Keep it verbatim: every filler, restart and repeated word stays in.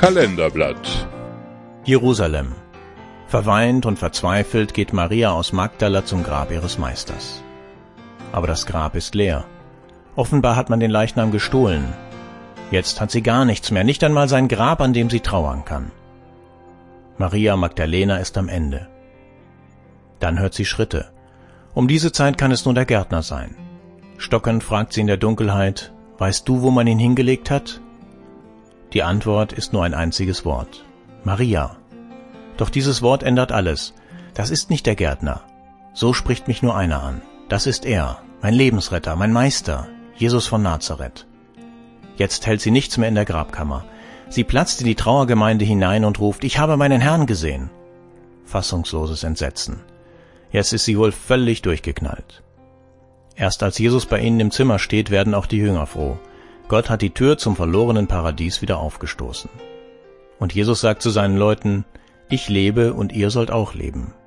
Kalenderblatt. Jerusalem. Verweint und verzweifelt geht Maria aus Magdala zum Grab ihres Meisters. Aber das Grab ist leer. Offenbar hat man den Leichnam gestohlen. Jetzt hat sie gar nichts mehr, nicht einmal sein Grab, an dem sie trauern kann. Maria Magdalena ist am Ende. Dann hört sie Schritte. Um diese Zeit kann es nur der Gärtner sein. Stockend fragt sie in der Dunkelheit: Weißt du, wo man ihn hingelegt hat? Die Antwort ist nur ein einziges Wort: Maria. Doch dieses Wort ändert alles. Das ist nicht der Gärtner. So spricht mich nur einer an. Das ist er, mein Lebensretter, mein Meister, Jesus von Nazareth. Jetzt hält sie nichts mehr in der Grabkammer. Sie platzt in die Trauergemeinde hinein und ruft: Ich habe meinen Herrn gesehen. Fassungsloses Entsetzen. Jetzt ist sie wohl völlig durchgeknallt. Erst als Jesus bei ihnen im Zimmer steht, werden auch die Jünger froh. Gott hat die Tür zum verlorenen Paradies wieder aufgestoßen. Und Jesus sagt zu seinen Leuten: Ich lebe und ihr sollt auch leben.